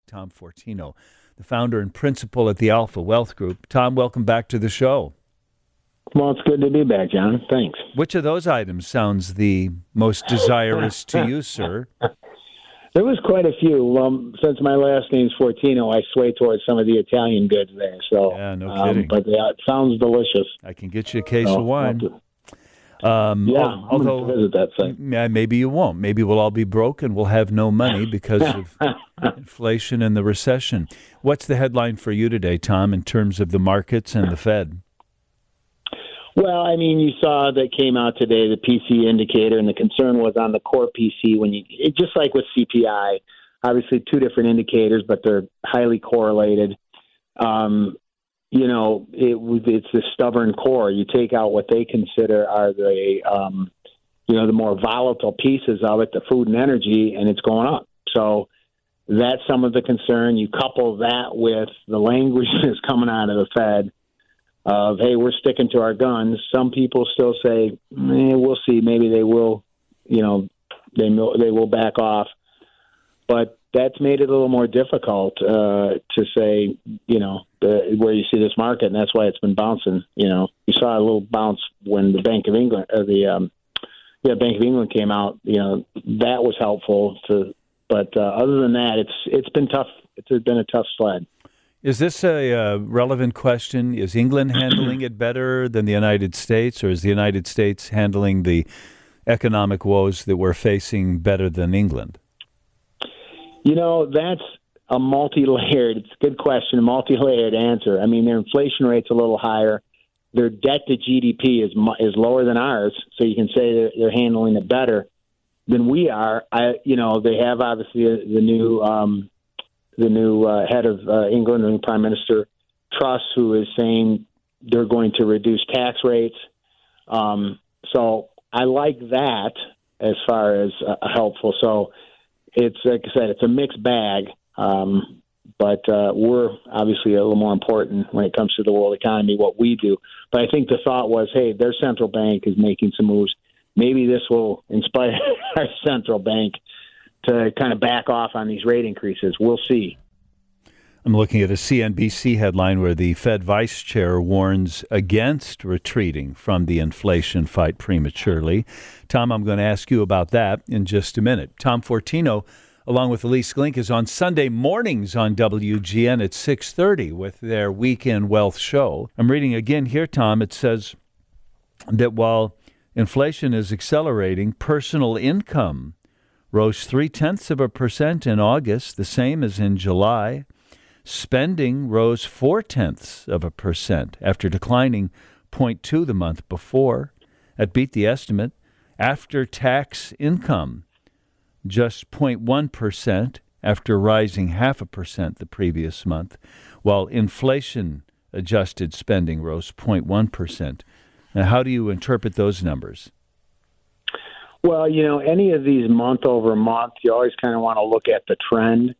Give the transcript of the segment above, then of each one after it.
Tom Fortino, the founder and principal at the Alpha Wealth Group. Tom, welcome back to the show. Well, it's good to be back, John. Thanks. Which of those items sounds the most desirous to you, sir? There was quite a few. Since my last name's Fortino, I sway towards some of the Italian goods there. So, yeah, no kidding. But it sounds delicious. I can get you a case of wine. I'm although going to visit that site. Maybe you won't. Maybe we'll all be broke and we'll have no money because of inflation and the recession. What's the headline for you today, Tom, in terms of the markets and the Fed? Well, I mean, you saw that came out today, the PC indicator, and the concern was on the core PC. Just like with CPI, obviously two different indicators, but they're highly correlated. It's the stubborn core. You take out what they consider are the more volatile pieces of it, the food and energy, and it's going up. So that's some of the concern. You couple that with the language that's coming out of the Fed of, hey, we're sticking to our guns. Some people still say, we'll see. Maybe they will, they will back off. But that's made it a little more difficult to say, where you see this market, and that's why it's been bouncing. You saw a little bounce when the Bank of England, Bank of England came out. That was helpful. But other than that, it's been tough. It's been a tough sled. Is this a relevant question? Is England handling it better than the United States, or is the United States handling the economic woes that we're facing better than England? That's a multi-layered, it's a good question, a multi-layered answer. I mean, their inflation rate's a little higher. Their debt to GDP is lower than ours, so you can say they're handling it better than we are. They have obviously the new head of England, the new Prime Minister Truss, who is saying they're going to reduce tax rates. So I like that as far as helpful. So it's, like I said, it's a mixed bag, but we're obviously a little more important when it comes to the world economy, what we do. But I think the thought was, hey, their central bank is making some moves. Maybe this will inspire our central bank to kind of back off on these rate increases. We'll see. I'm looking at a CNBC headline where the Fed vice chair warns against retreating from the inflation fight prematurely. Tom, I'm going to ask you about that in just a minute. Tom Fortino, along with Elise Glink, is on Sunday mornings on WGN at 6:30 with their Weekend Wealth Show. I'm reading again here, Tom. It says that while inflation is accelerating, personal income rose 0.3% in August, the same as in July. Spending rose 0.4% after declining 0.2% the month before. That beat the estimate. After-tax income just 0.1% after rising 0.5% the previous month, while inflation-adjusted spending rose 0.1%. Now, how do you interpret those numbers? Well, any of these month over month, you always kind of want to look at the trend.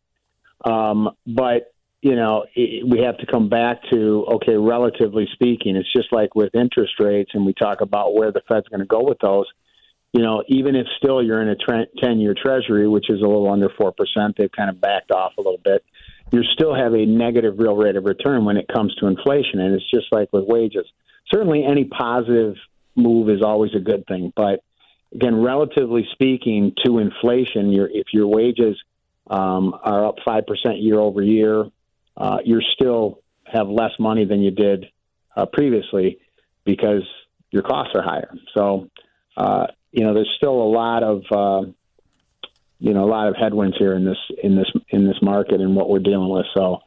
But we have to come back to, okay, relatively speaking, it's just like with interest rates, and we talk about where the Fed's going to go with those. Even if still you're in a 10-year Treasury, which is a little under 4%, they've kind of backed off a little bit. You still have a negative real rate of return when it comes to inflation, and it's just like with wages. Certainly any positive move is always a good thing, but again, relatively speaking to inflation, if your wages are up 5% year over year, you still have less money than you did previously because your costs are higher. So, there's still a lot of headwinds here in this market and what we're dealing with. So,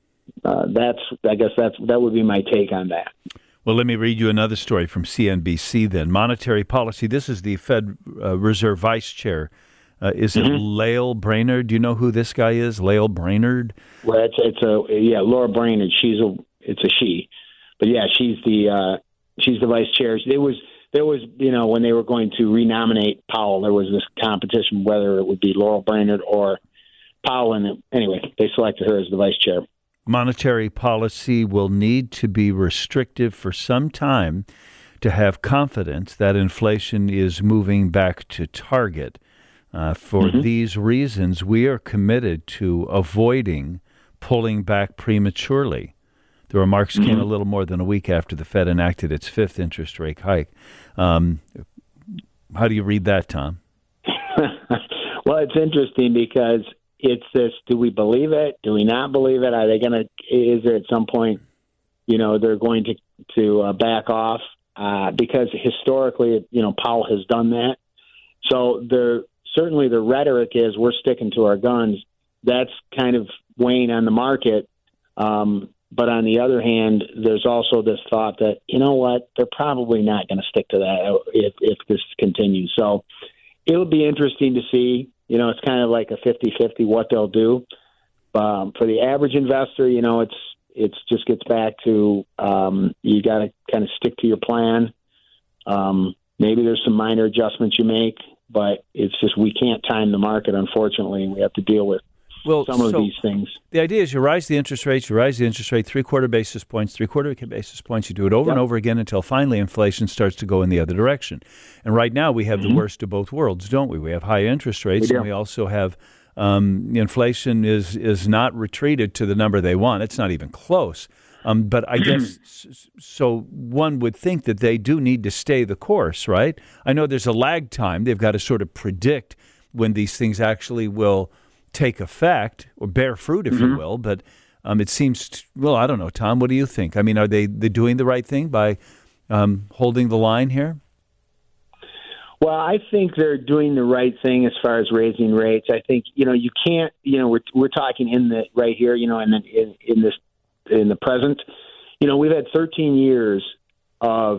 that would be my take on that. Well, let me read you another story from CNBC then. Monetary policy. This is the Fed Reserve Vice Chair. Is it Lael Brainard? Do you know who this guy is, Lael Brainard? Well, Laura Brainard. It's a she, but yeah, she's the vice chair. There was when they were going to renominate Powell, there was this competition whether it would be Laura Brainard or Powell, and anyway, they selected her as the vice chair. Monetary policy will need to be restrictive for some time to have confidence that inflation is moving back to target. For these reasons, we are committed to avoiding pulling back prematurely. The remarks came a little more than a week after the Fed enacted its fifth interest rate hike. How do you read that, Tom? Well, it's interesting because it's this: do we believe it? Do we not believe it? Are they going to? Is there at some point, they're going to back off? Because historically, Powell has done that. So certainly the rhetoric is we're sticking to our guns. That's kind of weighing on the market. But on the other hand, there's also this thought that, they're probably not going to stick to that if this continues. So it'll be interesting to see. It's kind of like a 50-50 what they'll do. For the average investor, it's just gets back to you got to kind of stick to your plan. Maybe there's some minor adjustments you make, but it's just we can't time the market, unfortunately, and we have to deal with some of these things. The idea is you rise the interest rate, 3/4 basis points, 3/4 basis points. You do it over and over again until finally inflation starts to go in the other direction. And right now we have the worst of both worlds, don't we? We have high interest rates, and we also have inflation is not retreated to the number they want. It's not even close. But I guess so one would think that they do need to stay the course, right? I know there's a lag time. They've got to sort of predict when these things actually will take effect or bear fruit, if you will. But it seems, I don't know, Tom, what do you think? I mean, are they doing the right thing by holding the line here? Well, I think they're doing the right thing as far as raising rates. I think, you can't, we're talking right here, in the present, we've had 13 years of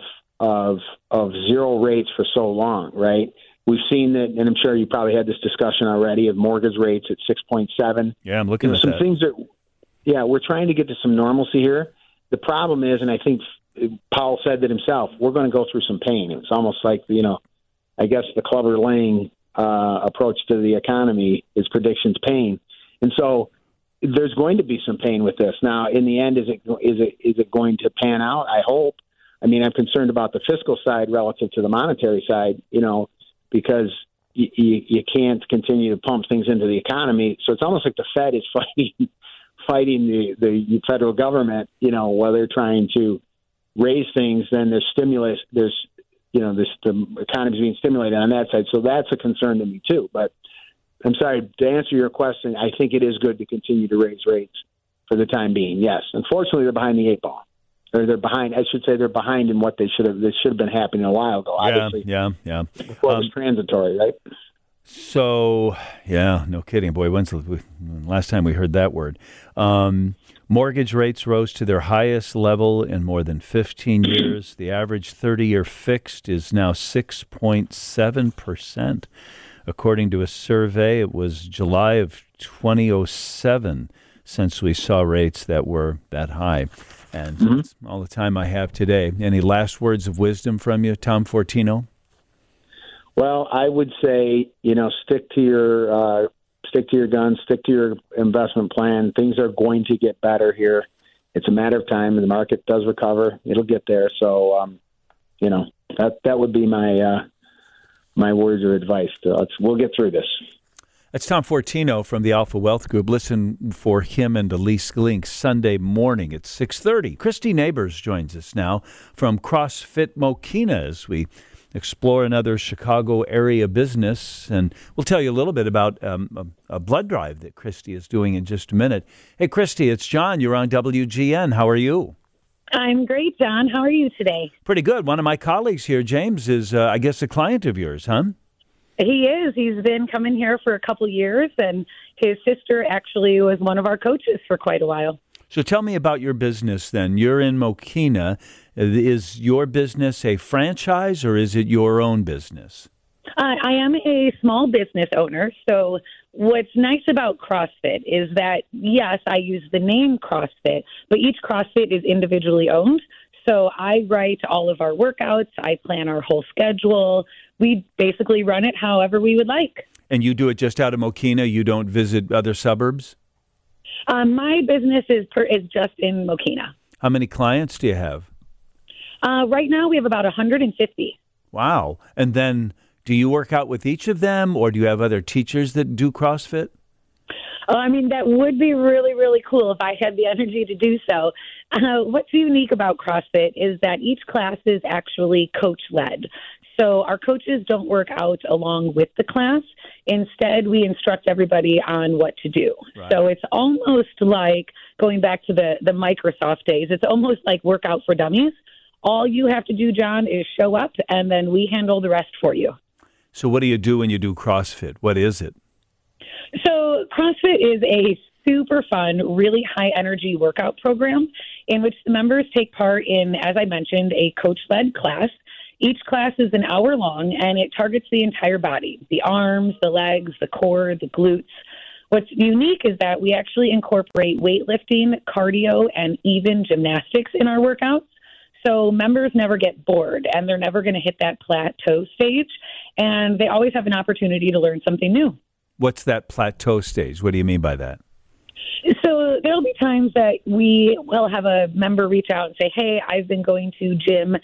zero rates for so long, right? We've seen that, and I'm sure you probably had this discussion already, of mortgage rates at 6.7. Yeah, I'm looking at some that. Things we're trying to get to some normalcy here. The problem is, and I think Powell said that himself, we're going to go through some pain. It's almost like, I guess the Clubber Lang approach to the economy is predictions pain. And so there's going to be some pain with this. Now, in the end, is it going to pan out? I hope. I mean, I'm concerned about the fiscal side relative to the monetary side, because you can't continue to pump things into the economy. So it's almost like the Fed is fighting the federal government, while they're trying to raise things. Then there's stimulus. The economy's being stimulated on that side. So that's a concern to me too. But I'm sorry, to answer your question, I think it is good to continue to raise rates for the time being. Yes. Unfortunately, they're behind the eight ball. Or they're behind. I should say they're behind in what they should have been happening a while ago. Obviously, yeah. Before it was transitory, right? So, no kidding. Boy, when's the last time we heard that word? Mortgage rates rose to their highest level in more than 15 years. The average 30-year fixed is now 6.7%. According to a survey, it was July of 2007 since we saw rates that were that high. And that's all the time I have today. Any last words of wisdom from you, Tom Fortino? Well, I would say, stick to your guns, stick to your investment plan. Things are going to get better here. It's a matter of time, and the market does recover. It'll get there. So, that would be my words of advice. We'll get through this. That's Tom Fortino from the Alpha Wealth Group. Listen for him and Elise Glink Sunday morning at 6:30. Christy Neighbors joins us now from CrossFit Mokina as we explore another Chicago area business. And we'll tell you a little bit about a blood drive that Christy is doing in just a minute. Hey, Christy, it's John. You're on WGN. How are you? I'm great, John. How are you today? Pretty good. One of my colleagues here, James, is, I guess, a client of yours, huh? He is. He's been coming here for a couple years, and his sister actually was one of our coaches for quite a while. So tell me about your business then. You're in Mokina. Is your business a franchise or is it your own business? I am a small business owner. So what's nice about CrossFit is that, yes, I use the name CrossFit, but each CrossFit is individually owned. So I write all of our workouts. I plan our whole schedule. We basically run it however we would like. And you do it just out of Mokina? You don't visit other suburbs? My business is just in Mokina. How many clients do you have? Right now we have about 150. Wow. And then Do you work out with each of them, or do you have other teachers that do CrossFit? Oh, I mean, that would be really, really cool if I had the energy to do so. What's unique about CrossFit is that each class is actually coach-led. So our coaches don't work out along with the class. Instead, we instruct everybody on what to do. Right. So it's almost like going back to the Microsoft days. It's almost like Workout for Dummies. All you have to do, John, is show up, and then we handle the rest for you. So what do you do when you do CrossFit? What is it? So CrossFit is a super fun, really high-energy workout program in which the members take part in, as I mentioned, a coach-led class. Each class is an hour long, and it targets the entire body, the arms, the legs, the core, the glutes. What's unique is that we actually incorporate weightlifting, cardio, and even gymnastics in our workouts. So members never get bored, and they're never going to hit that plateau stage, and they always have an opportunity to learn something new. What's that plateau stage? What do you mean by that? So there'll be times that we will have a member reach out and say, hey, I've been going to gym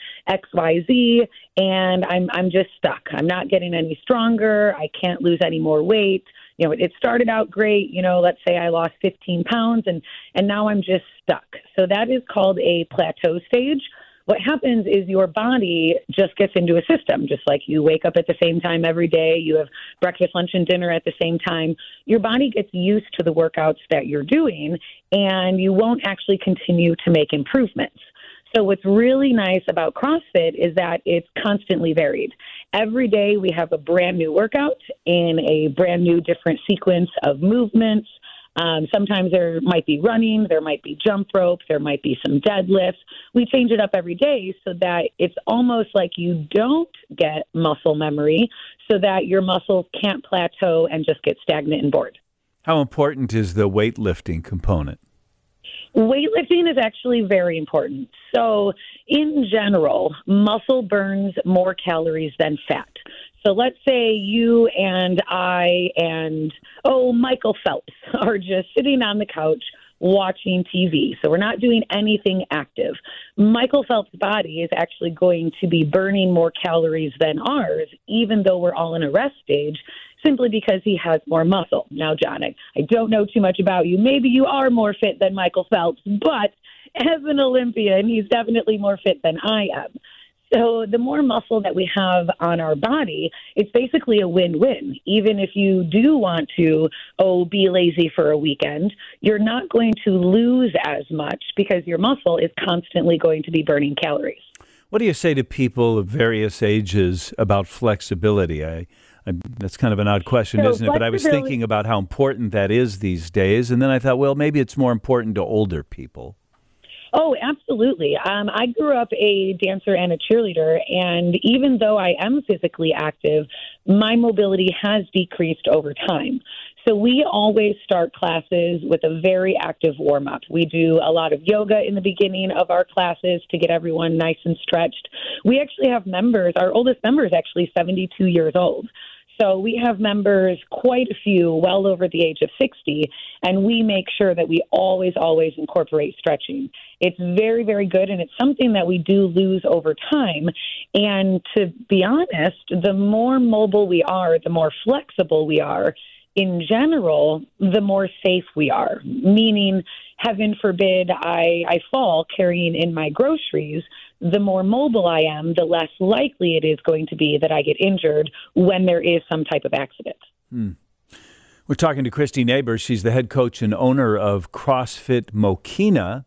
XYZ, and I'm just stuck. I'm not getting any stronger. I can't lose any more weight. You know, it started out great. You know, let's say I lost 15 pounds, and now I'm just stuck. So that is called a plateau stage. What happens is your body just gets into a system, just like you wake up at the same time every day, you have breakfast, lunch, and dinner at the same time. Your body gets used to the workouts that you're doing, and you won't actually continue to make improvements. So what's really nice about CrossFit is that it's constantly varied. Every day we have a brand new workout in a brand new different sequence of movements. Sometimes there might be running, there might be jump rope, there might be some deadlifts. We change it up every day so that it's almost like you don't get muscle memory, so that your muscles can't plateau and just get stagnant and bored. How important is the weightlifting component? Weightlifting is actually very important. So in general, muscle burns more calories than fat. So let's say you and I and, Michael Phelps are just sitting on the couch watching TV. So we're not doing anything active. Michael Phelps' body is actually going to be burning more calories than ours, even though we're all in a rest stage, simply because he has more muscle. Now, John, I don't know too much about you. Maybe you are more fit than Michael Phelps, but as an Olympian, he's definitely more fit than I am. So the more muscle that we have on our body, it's basically a win-win. Even if you do want to, be lazy for a weekend, you're not going to lose as much because your muscle is constantly going to be burning calories. What do you say to people of various ages about flexibility? That's kind of an odd question, isn't it? But I was thinking about how important that is these days, and then I thought, well, maybe it's more important to older people. Oh, absolutely. I grew up a dancer and a cheerleader, and even though I am physically active, my mobility has decreased over time. So we always start classes with a very active warm-up. We do a lot of yoga in the beginning of our classes to get everyone nice and stretched. We actually have members, our oldest member is actually 72 years old. So we have members, quite a few, well over the age of 60, and we make sure that we always incorporate stretching. It's very, very good, and it's something that we do lose over time. And to be honest, the more mobile we are, the more flexible we are, in general, the more safe we are, meaning, heaven forbid, I fall carrying in my groceries. The more mobile I am, the less likely it is going to be that I get injured when there is some type of accident. We're talking to Christy Neighbors. She's the head coach and owner of CrossFit Mokena.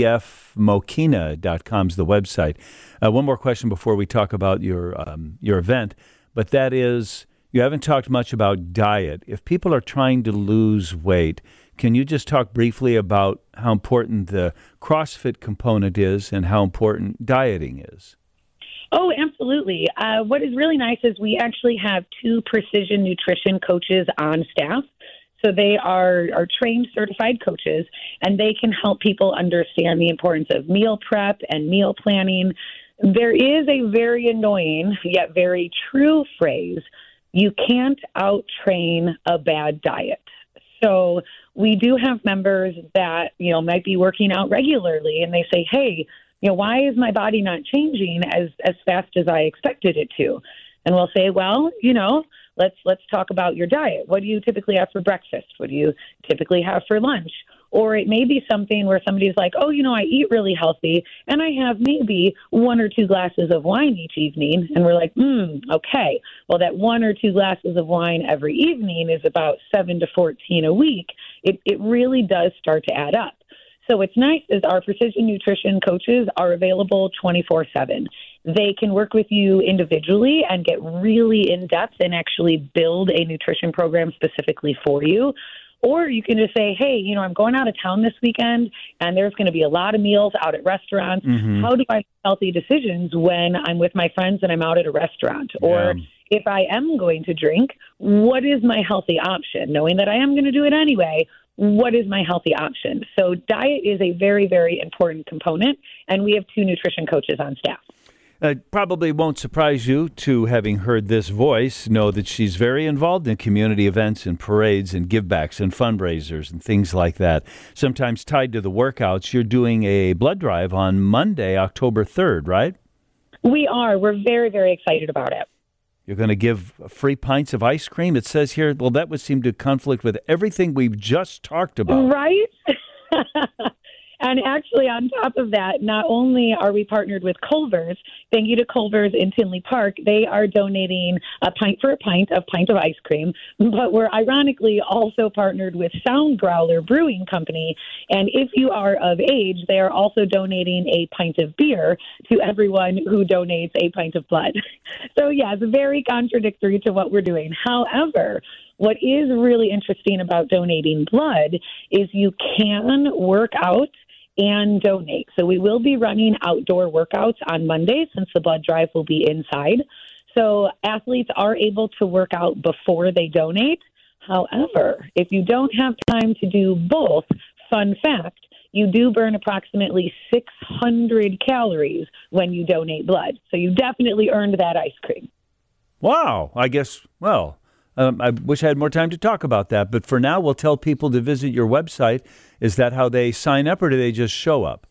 CFMokena.com is the website. One more question before we talk about your event, but that is, you haven't talked much about diet. If people are trying to lose weight, can you just talk briefly about how important the CrossFit component is and how important dieting is? Oh, absolutely. What is really nice is we actually have 2 precision nutrition coaches on staff. So they are trained, certified coaches, and they can help people understand the importance of meal prep and meal planning. There is a very annoying yet very true phrase: you can't out-train a bad diet. So we do have members that, might be working out regularly, and they say, hey, why is my body not changing as fast as I expected it to? And we'll say, well, let's talk about your diet. What do you typically have for breakfast? What do you typically have for lunch? Or it may be something where somebody's like, oh, I eat really healthy and I have maybe 1 or 2 glasses of wine each evening. And we're like, okay, well, that 1 or 2 glasses of wine every evening is about 7 to 14 a week. It really does start to add up. So what's nice is our precision nutrition coaches are available 24/7. They can work with you individually and get really in depth and actually build a nutrition program specifically for you. Or you can just say, hey, I'm going out of town this weekend and there's going to be a lot of meals out at restaurants. Mm-hmm. How do I make healthy decisions when I'm with my friends and I'm out at a restaurant? Yeah. Or if I am going to drink, what is my healthy option? Knowing that I am going to do it anyway, what is my healthy option? So diet is a very, very important component, and we have 2 nutrition coaches on staff. It probably won't surprise you to, having heard this voice, know that she's very involved in community events and parades and givebacks and fundraisers and things like that. Sometimes tied to the workouts. You're doing a blood drive on Monday, October 3rd, right? We are. We're very, very excited about it. You're going to give free pints of ice cream. It says here, well, that would seem to conflict with everything we've just talked about. Right? And actually, on top of that, not only are we partnered with Culver's, thank you to Culver's in Tinley Park, they are donating a pint for a pint of ice cream, but we're ironically also partnered with Sound Growler Brewing Company, and if you are of age, they are also donating a pint of beer to everyone who donates a pint of blood. So, yes, very contradictory to what we're doing. However, what is really interesting about donating blood is you can work out and donate. So we will be running outdoor workouts on Monday since the blood drive will be inside. So athletes are able to work out before they donate. However, if you don't have time to do both, fun fact, you do burn approximately 600 calories when you donate blood. So you definitely earned that ice cream. Wow. I guess, I wish I had more time to talk about that. But for now, we'll tell people to visit your website. Is that how they sign up, or do they just show up?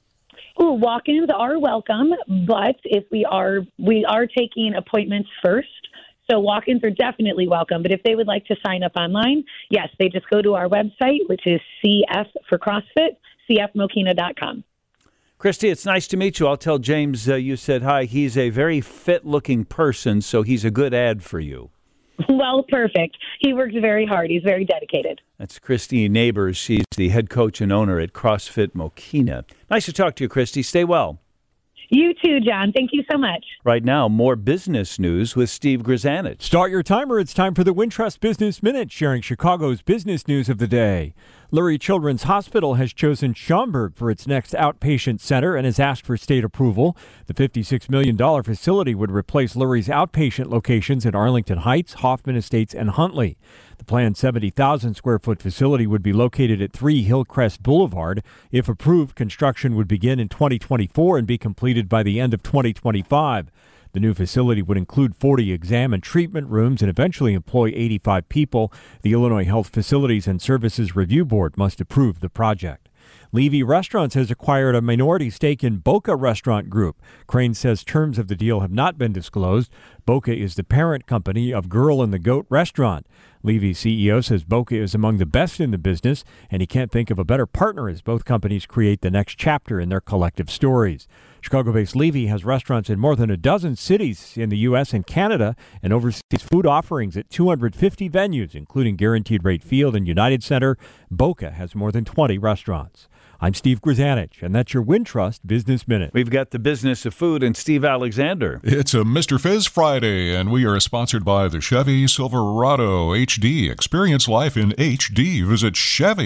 Ooh, walk-ins are welcome, but if we are taking appointments first. So walk-ins are definitely welcome. But if they would like to sign up online, yes, they just go to our website, which is CF for CrossFit, cfmokina.com. Christy, it's nice to meet you. I'll tell James you said hi. He's a very fit-looking person, so he's a good ad for you. Well, perfect. He works very hard. He's very dedicated. That's Christy Neighbors. She's the head coach and owner at CrossFit Mokina. Nice to talk to you, Christy. Stay well. You too, John. Thank you so much. Right now, more business news with Steve Grzanich. Start your timer. It's time for the Wintrust Business Minute, sharing Chicago's business news of the day. Lurie Children's Hospital has chosen Schaumburg for its next outpatient center and has asked for state approval. The $56 million facility would replace Lurie's outpatient locations in Arlington Heights, Hoffman Estates, and Huntley. The planned 70,000 square foot facility would be located at 3 Hillcrest Boulevard. If approved, construction would begin in 2024 and be completed by the end of 2025. The new facility would include 40 exam and treatment rooms and eventually employ 85 people. The Illinois Health Facilities and Services Review Board must approve the project. Levy Restaurants has acquired a minority stake in Boca Restaurant Group. Crane says terms of the deal have not been disclosed. Boca is the parent company of Girl and the Goat Restaurant. Levy's CEO says Boca is among the best in the business, and he can't think of a better partner as both companies create the next chapter in their collective stories. Chicago-based Levy has restaurants in more than a dozen cities in the U.S. and Canada and oversees food offerings at 250 venues, including Guaranteed Rate Field and United Center. Boca has more than 20 restaurants. I'm Steve Grzanich, and that's your Wintrust Business Minute. We've got the business of food and Steve Alexander. It's a Mr. Fizz Friday, and we are sponsored by the Chevy Silverado HD. Experience life in HD. Visit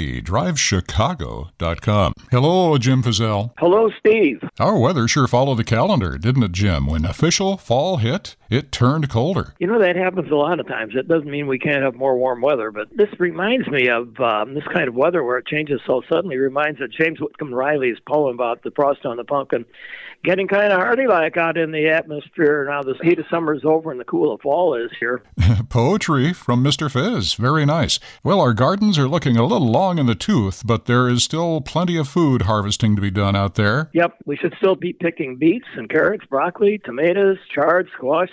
ChevyDriveChicago.com. Hello, Jim Fizzell. Hello, Steve. Our weather sure followed the calendar, didn't it, Jim? When official fall hit, it turned colder. You know, that happens a lot of times. It doesn't mean we can't have more warm weather, but this reminds me of this kind of weather where it changes so suddenly. Reminds of James Whitcomb Riley's poem about the frost on the pumpkin getting kind of hardy-like out in the atmosphere. Now the heat of summer is over and the cool of fall is here. Poetry from Mr. Fizz. Very nice. Well, our gardens are looking a little long in the tooth, but there is still plenty of food harvesting to be done out there. Yep, we should still be picking beets and carrots, broccoli, tomatoes, chard, squash,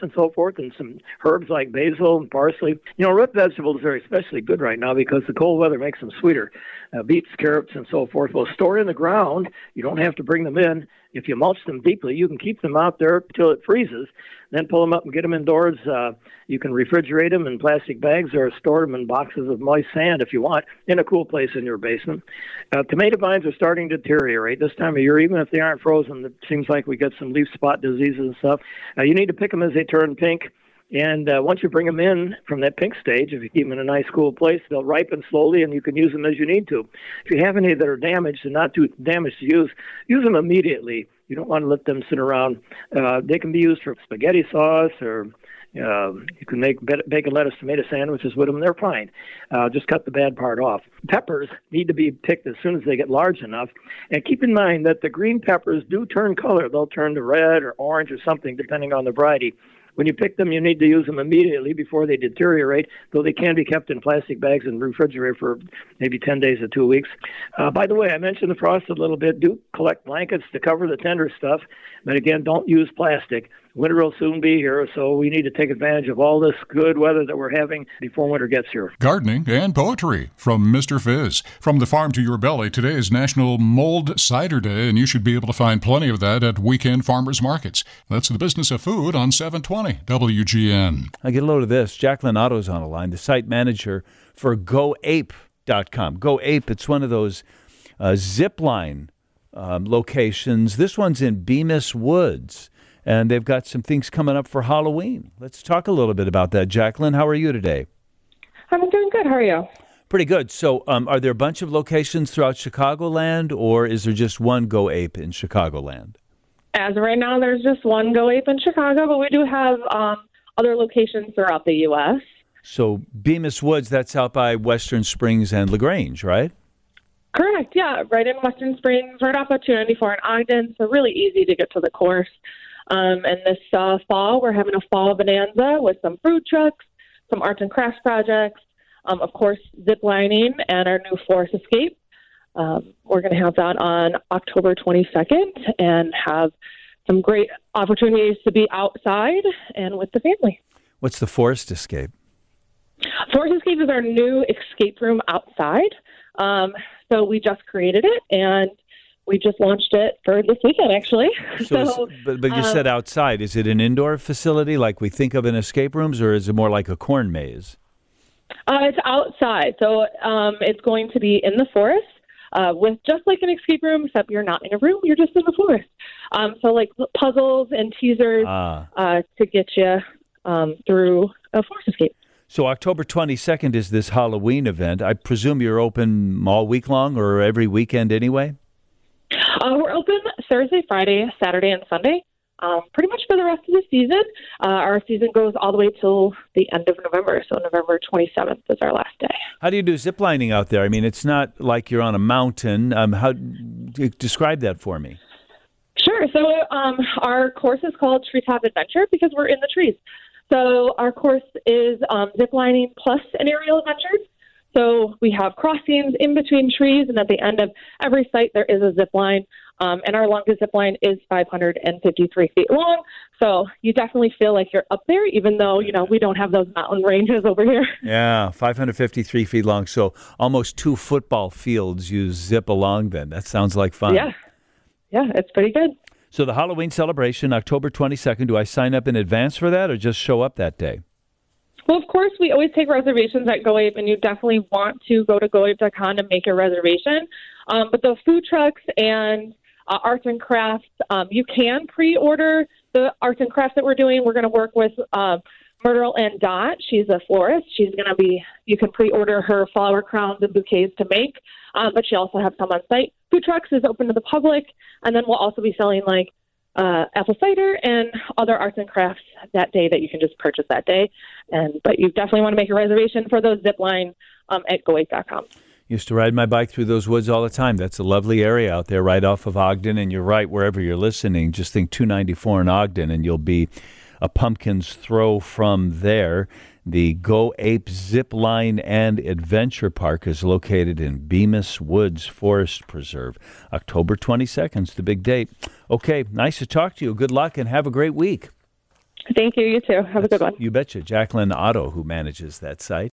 and so forth, and some herbs like basil and parsley. Root vegetables are especially good right now because the cold weather makes them sweeter. Beets, carrots, and so forth will store in the ground. You don't have to bring them in. If you mulch them deeply, you can keep them out there till it freezes, then pull them up and get them indoors. You can refrigerate them in plastic bags or store them in boxes of moist sand if you want, in a cool place in your basement. Tomato vines are starting to deteriorate this time of year. Even if they aren't frozen, it seems like we get some leaf spot diseases and stuff. You need to pick them as they turn pink. And once you bring them in from that pink stage, if you keep them in a nice cool place, they'll ripen slowly and you can use them as you need to. If you have any that are damaged and not too damaged to use them immediately. You don't want to let them sit around. They can be used for spaghetti sauce, or you can make bacon, lettuce, tomato sandwiches with them. They're fine. Just cut the bad part off. Peppers need to be picked as soon as they get large enough. And keep in mind that the green peppers do turn color. They'll turn to red or orange or something, depending on the variety. When you pick them, you need to use them immediately before they deteriorate, though they can be kept in plastic bags and refrigerated for maybe 10 days to 2 weeks. By the way, I mentioned the frost a little bit. Do collect blankets to cover the tender stuff. But again, don't use plastic. Winter will soon be here, so we need to take advantage of all this good weather that we're having before winter gets here. Gardening and poetry from Mr. Fizz. From the farm to your belly, today is National Mulled Cider Day, and you should be able to find plenty of that at weekend farmers markets. That's the business of food on 720 WGN. I get a load of this. Jacqueline Otto's on the line, the site manager for GoApe.com. GoApe, it's one of those zipline locations. This one's in Bemis Woods. And they've got some things coming up for Halloween. Let's talk a little bit about that. Jacqueline, how are you today? I'm doing good. How are you? Pretty good. So are there a bunch of locations throughout Chicagoland, or is there just one Go Ape in Chicagoland? As of right now, there's just one Go Ape in Chicago, but we do have other locations throughout the U.S. So Bemis Woods, that's out by Western Springs and LaGrange, right? Correct, yeah. Right in Western Springs, right off of 294 in Ogden, so really easy to get to the course. And this fall, we're having a fall bonanza with some food trucks, some arts and crafts projects, of course, zip lining, and our new Forest Escape. We're going to have that on October 22nd and have some great opportunities to be outside and with the family. What's the Forest Escape? Forest Escape is our new escape room outside. So we just created it, and we just launched it for this weekend, actually. But you said outside. Is it an indoor facility like we think of in escape rooms, or is it more like a corn maze? It's outside. So it's going to be in the forest with just like an escape room, except you're not in a room. You're just in the forest. So like puzzles and teasers to get you through a forest escape. So October 22nd is this Halloween event. I presume you're open all week long or every weekend anyway? We're open Thursday, Friday, Saturday, and Sunday, pretty much for the rest of the season. Our season goes all the way till the end of November, so November 27th is our last day. How do you do zip lining out there? I mean, it's not like you're on a mountain. Describe that for me. Sure. So our course is called Treetop Adventure because we're in the trees. So our course is zip lining plus an aerial adventure. So we have crossings in between trees, and at the end of every site, there is a zip line. And our longest zip line is 553 feet long. So you definitely feel like you're up there, even though, we don't have those mountain ranges over here. Yeah, 553 feet long. So almost 2 football fields you zip along then. That sounds like fun. Yeah, it's pretty good. So the Halloween celebration, October 22nd, do I sign up in advance for that or just show up that day? Well, of course, we always take reservations at GoApe, and you definitely want to go to GoApe.com to make a reservation. But the food trucks and arts and crafts, you can pre-order the arts and crafts that we're doing. We're going to work with Myrtle and Dot. She's a florist. You can pre-order her flower crowns and bouquets to make, but she also has some on site. Food trucks is open to the public, and then we'll also be selling apple cider and other arts and crafts that day that you can just purchase that day. But you definitely want to make a reservation for those zip line at GoApe.com. Used to ride my bike through those woods all the time. That's a lovely area out there right off of Ogden. And you're right, wherever you're listening, just think 294 in Ogden, and you'll be a pumpkin's throw from there. The Go Ape Zip Line and Adventure Park is located in Bemis Woods Forest Preserve. October 22nd is the big date. Okay, nice to talk to you. Good luck and have a great week. Thank you. You too. Have a good one. You betcha. Jacqueline Otto, who manages that site.